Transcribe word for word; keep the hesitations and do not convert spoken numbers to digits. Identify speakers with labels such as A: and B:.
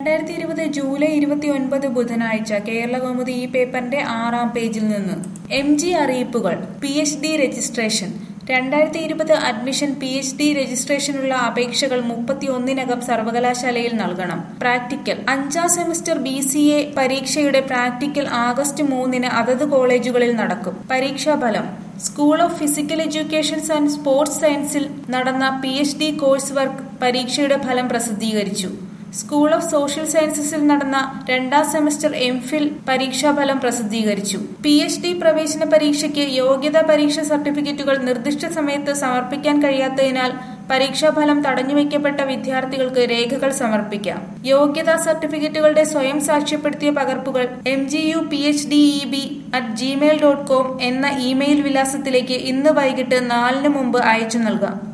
A: രണ്ടായിരത്തി ഇരുപത് ജൂലൈ ഇരുപത്തി ഒൻപത് ബുധനാഴ്ച കേരളകൗമുദി ഈ പേപ്പറിന്റെ ആറാം പേജിൽ നിന്ന് എം ജി അറിയിപ്പുകൾ. P H D registration. രണ്ടായിരത്തി ഇരുപത് അഡ്മിഷൻ പി എച്ച് ഡി രജിസ്ട്രേഷനുള്ള അപേക്ഷകൾ മുപ്പത്തി ഒന്നിനകം സർവകലാശാലയിൽ നൽകണം. പ്രാക്ടിക്കൽ. അഞ്ചാം സെമസ്റ്റർ ബി സി എ പരീക്ഷയുടെ പ്രാക്ടിക്കൽ ആഗസ്റ്റ് മൂന്നിന് അതത് കോളേജുകളിൽ നടക്കും. പരീക്ഷാഫലം. School of physical education and sports സയൻസിൽ നടന്ന P H D course work പരീക്ഷയുടെ ഫലം പ്രസിദ്ധീകരിച്ചു. സ്കൂൾ ഓഫ് സോഷ്യൽ സയൻസസിൽ നടന്ന രണ്ടാം സെമസ്റ്റർ എം ഫിൽ പരീക്ഷാഫലം പ്രസിദ്ധീകരിച്ചു. പി എച്ച് ഡി പ്രവേശന പരീക്ഷയ്ക്ക് യോഗ്യതാ പരീക്ഷ സർട്ടിഫിക്കറ്റുകൾ നിർദ്ദിഷ്ട സമയത്ത് സമർപ്പിക്കാൻ കഴിയാത്തതിനാൽ പരീക്ഷാഫലം തടഞ്ഞുവെക്കപ്പെട്ട വിദ്യാർത്ഥികൾക്ക് രേഖകൾ സമർപ്പിക്കാം. യോഗ്യതാ സർട്ടിഫിക്കറ്റുകളുടെ സ്വയം സാക്ഷ്യപ്പെടുത്തിയ പകർപ്പുകൾ M G U P H D E B at gmail dot com എന്ന ഇമെയിൽ വിലാസത്തിലേക്ക് ഇന്ന് വൈകിട്ട് നാലിന് മുമ്പ് അയച്ചു നൽകാം.